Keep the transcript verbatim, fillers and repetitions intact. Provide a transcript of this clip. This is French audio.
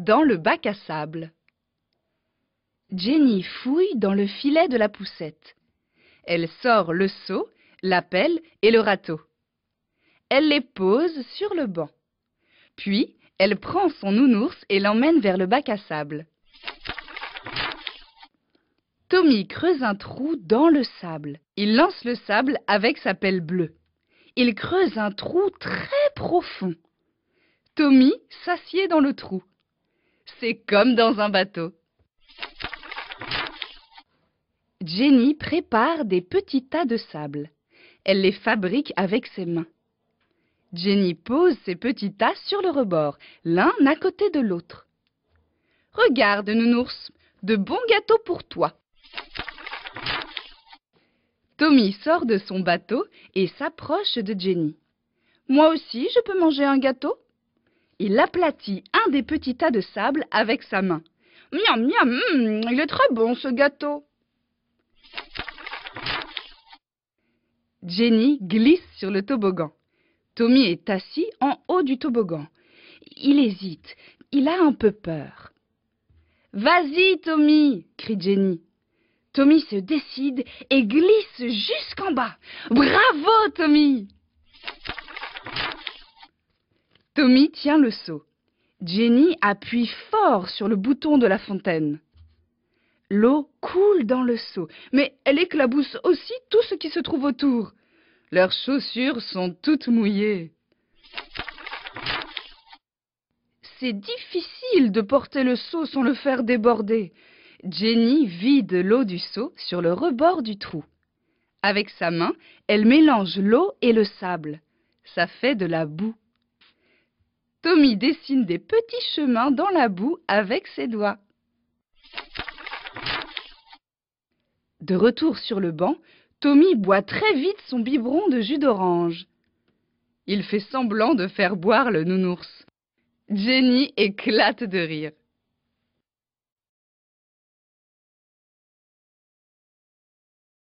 dans le bac à sable. Jenny fouille dans le filet de la poussette. Elle sort le seau, la pelle et le râteau. Elle les pose sur le banc. Puis, elle prend son nounours et l'emmène vers le bac à sable. Tommy creuse un trou dans le sable. Il lance le sable avec sa pelle bleue. Il creuse un trou très profond. Tommy s'assied dans le trou. C'est comme dans un bateau. Jenny prépare des petits tas de sable. Elle les fabrique avec ses mains. Jenny pose ces petits tas sur le rebord, l'un à côté de l'autre. « Regarde, nounours, de bons gâteaux pour toi. » Tommy sort de son bateau et s'approche de Jenny. « Moi aussi, je peux manger un gâteau ?» Il aplatit un des petits tas de sable avec sa main. « Miam, miam, mm, il est très bon ce gâteau !» Jenny glisse sur le toboggan. Tommy est assis en haut du toboggan. Il hésite, il a un peu peur. « Vas-y, Tommy !» crie Jenny. Tommy se décide et glisse jusqu'en bas. « Bravo, Tommy !» Tommy tient le seau. Jenny appuie fort sur le bouton de la fontaine. L'eau coule dans le seau, mais elle éclabousse aussi tout ce qui se trouve autour. Leurs chaussures sont toutes mouillées. C'est difficile de porter le seau sans le faire déborder. Jenny vide l'eau du seau sur le rebord du trou. Avec sa main, elle mélange l'eau et le sable. Ça fait de la boue. Tommy dessine des petits chemins dans la boue avec ses doigts. De retour sur le banc, Tommy boit très vite son biberon de jus d'orange. Il fait semblant de faire boire le nounours. Jenny éclate de rire.